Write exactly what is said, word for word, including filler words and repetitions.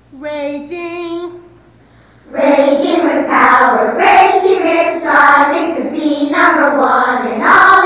Raging. Raging with power, raging with striving to be number one in all